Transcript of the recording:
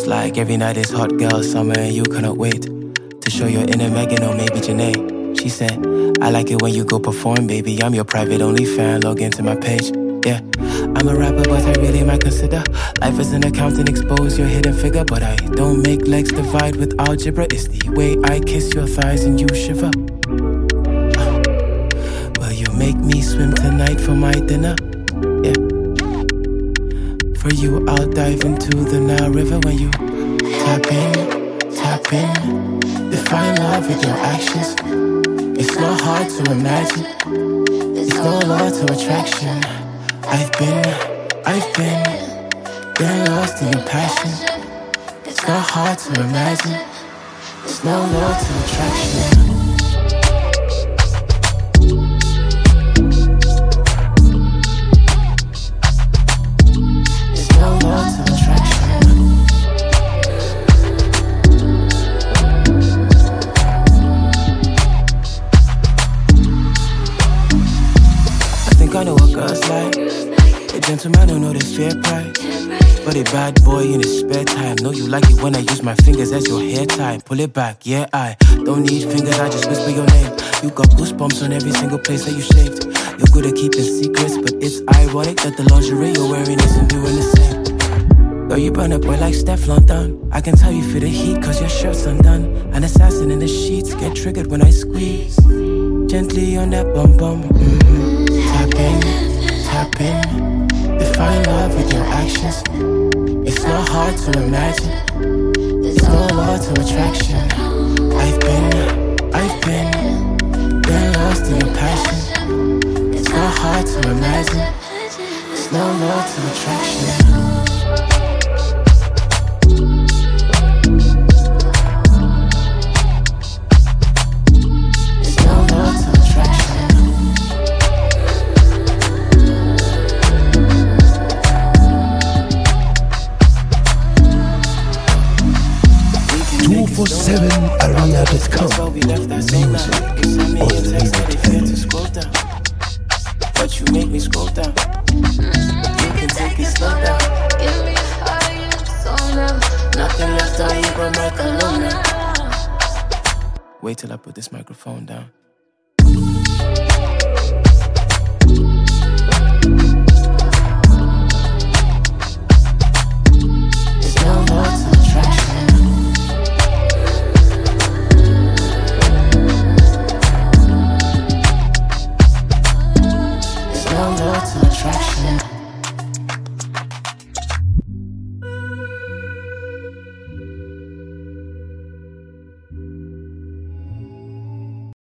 It's like every night is hot girl summer and you cannot wait to show your inner Megan or maybe Janae. She said, I like it when you go perform, baby. I'm your private only fan, log into my page. Yeah, I'm a rapper, but I really might consider life as an accountant, expose your hidden figure. But I don't make legs divide with algebra. It's the way I kiss your thighs and you shiver. Will you make me swim tonight for my dinner? Yeah. For you, I'll dive into the Nile River when you tap in. Define love with your actions. It's not hard to imagine. It's no law to attraction. I've been lost in your passion. It's not hard to imagine. It's no law to attraction. I know what girls like. A gentleman who know the fair price. But a bad boy in his spare time. Know you like it when I use my fingers as your hair tie. Pull it back, yeah, I don't need fingers, I just whisper your name. You got goosebumps on every single place that you shaved. You're good at keeping secrets, but it's ironic that the lingerie you're wearing isn't doing the same. Girl, you burn a boy like Stefflon Don. I can tell you feel the heat cause your shirt's undone. An assassin in the sheets, get triggered when I squeeze gently on that bum. Tap in, define love with your actions. It's not hard to imagine. It's no law to attraction. I've been lost in your passion. It's not hard to imagine. It's no law to attraction. Arena.com. Music unlimited. But you make me scroll down. You can take it slow down. Give me fire, so now. Nothing left on you but my cologne. Wait till I put this microphone down. There's no more to attraction. There's no more to attraction.